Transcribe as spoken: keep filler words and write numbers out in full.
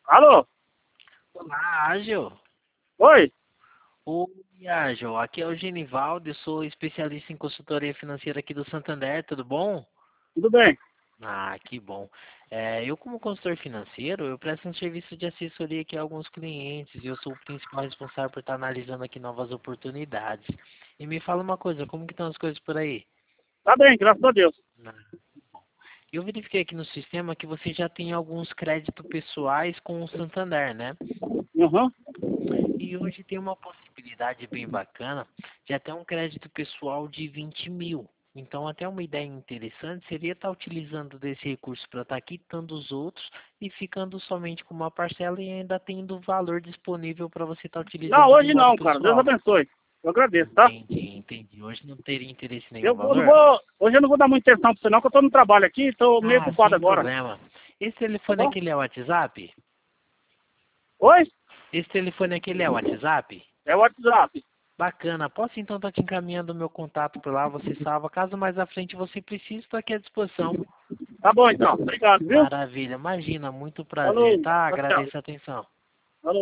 Alô? Olá, Ágil. Oi? Oi, Ágil. Aqui é o Genivaldo, eu sou especialista em consultoria financeira aqui do Santander, tudo bom? Tudo bem? Ah, que bom. É, eu, como consultor financeiro, eu presto um serviço de assessoria aqui a alguns clientes e eu sou o principal responsável por estar analisando aqui novas oportunidades. E me fala uma coisa, como que estão as coisas por aí? Tá bem, graças a Deus. Ah, eu verifiquei aqui no sistema que você já tem alguns créditos pessoais com o Santander, né? Uhum. E hoje tem uma possibilidade bem bacana de até um crédito pessoal de vinte mil. Então, até uma ideia interessante seria estar utilizando desse recurso para estar quitando os outros e ficando somente com uma parcela e ainda tendo o valor disponível para você estar Não, utilizando de hoje modo não, cara. Deus pessoal. abençoe. Eu agradeço, tá? Entendi, entendi. Hoje não teria interesse em nenhum Eu vou- não valor? vou, hoje eu não vou dar muita atenção pra você não, que eu tô no trabalho aqui, tô meio Ah, ocupado sem agora. problema. Esse Tá telefone bom? aqui ele é o WhatsApp? Oi? Esse telefone aqui ele é o WhatsApp? É o WhatsApp. Bacana. Posso então estar te encaminhando o meu contato por lá, você salva. Caso mais à frente você precise, estou aqui à disposição. Tá bom então. Obrigado, viu? Maravilha. Imagina, muito prazer, Falou. tá? Tchau, tchau. Agradeço a atenção.